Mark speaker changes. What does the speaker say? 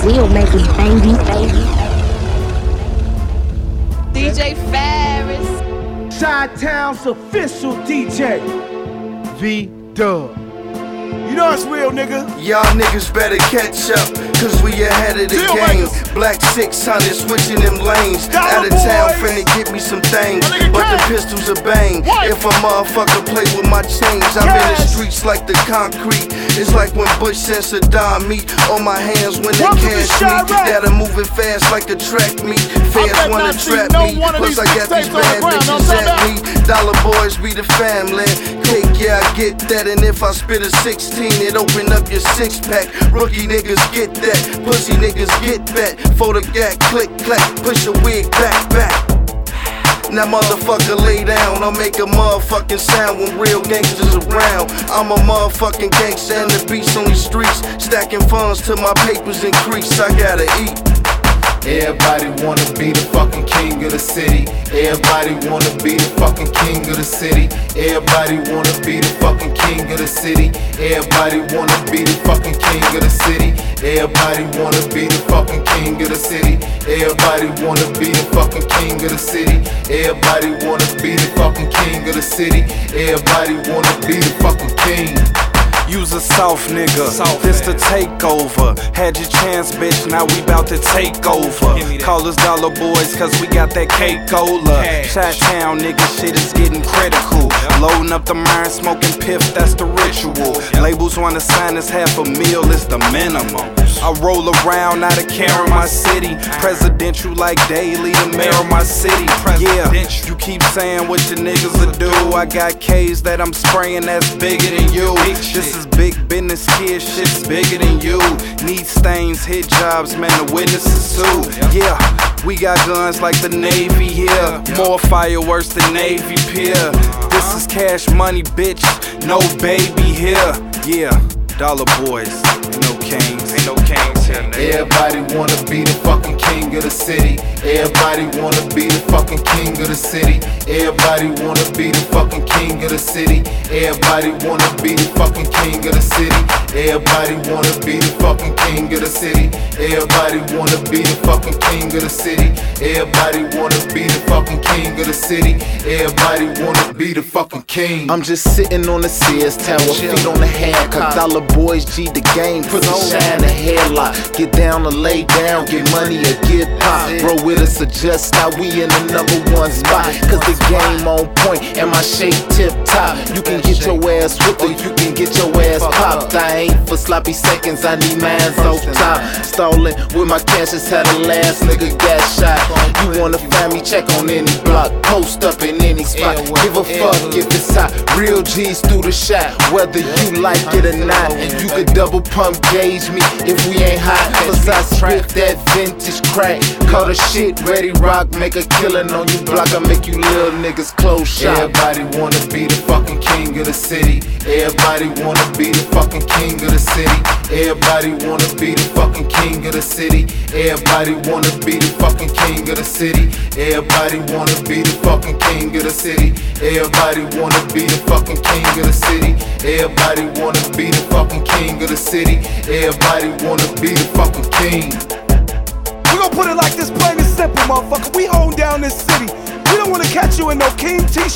Speaker 1: We'll make it, baby.
Speaker 2: DJ Ferris.
Speaker 3: Chi-Town's official DJ, V-Dub. You know it's real, nigga.
Speaker 4: Y'all niggas better catch up, cause we ahead of the game. Black 600 switching them lanes. Out of town finna get me some things, but the pistols are bang. If a motherfucker play with my chains, I'm in the streets like the concrete. It's like when Bush and Saddam meet. On my hands when they cash me. That I'm moving fast like a track meet. Fans wanna trap me, plus I got these bad bitches at me. Dollar boys be the family. Cake, yeah, I get that. And if I spit a 16, it open up your six-pack. Rookie niggas get that. Pussy niggas get that. Photo gat, click, clack. Push your wig back. Now motherfucker lay down, I'll make a motherfucking sound when real gangsters around. I'm a motherfucking gangster and the beast on these streets. Stacking funds till my papers increase, I gotta eat.
Speaker 5: Everybody wanna be the fucking king of the city. Everybody wanna be the fucking king of the city. Everybody wanna be the fucking king of the city. Everybody wanna be the fucking king of the city. Everybody wanna be the fucking king of the city. Everybody wanna be the fucking king of the city. Everybody wanna be the fucking king of the city. Everybody wanna be the fucking king.
Speaker 6: You's a soft nigga, this the takeover. Had your chance, bitch, now we bout to take over. Call us dollar boys, cause we got that cake-ola. Chi-Town nigga, shit is getting critical. Loading up the mine, smoking piff, that's the ritual. Labels wanna sign us $500,000, it's the minimum. I roll around out of care in my city. Presidential like daily, the mayor of my city. Yeah, you keep saying what your niggas will do. I got K's that I'm spraying that's bigger than you. This is big business, kid, shit's bigger than you. Need stains, hit jobs, man, the witnesses too. Yeah, we got guns like the Navy here. More fireworks than Navy Pier. This is cash money, bitch, no baby here. Yeah, dollar boys, no kings. Ain't no kings here, nigga.
Speaker 5: Everybody wanna be the fucking king of the city. Everybody wanna be the fucking king of the city. Everybody wanna be the fucking king of the city. Everybody wanna be the fucking king of the city. Everybody wanna be the fucking king of the city. Everybody wanna be the fucking king of the city. Everybody wanna be the fucking king of the city. Everybody wanna be the fucking king.
Speaker 7: I'm just sitting on the Sears Tower, feet on the handcuff. Dollar boys G the game, put the shine the headlock. Get down or lay down, get money or get pop. Bro with us or just now, we in the #1 spot. Cause the game on point and my shape tip top. You can get your ass whipped or you can get your ass popped. I ain't for sloppy seconds, I need mines off top. Stalling with my cash, just had the last nigga got shot. You wanna find me, check on any block. Post up in any spot, give a fuck if it's hot. Real G's through the shot, whether you like it or not. You could double pump gauge me if we ain't hot. Cause I spit that vintage crack. Call the shit ready rock, make a killing on you block. I make you little niggas close shop.
Speaker 5: Everybody wanna be the fucking king of the city. Everybody wanna be the fucking king of the city. Everybody wanna be the fucking king of the city. Everybody wanna be the fucking king of the city. Everybody wanna be the fucking king of the city. Everybody wanna be the fucking king of the city. Everybody wanna be the fucking king of the city. Everybody wanna be the fucking king.
Speaker 3: We gon' put it like this, plain and simple, motherfucker. We hold down this city. We don't wanna catch you in no king t-shirt.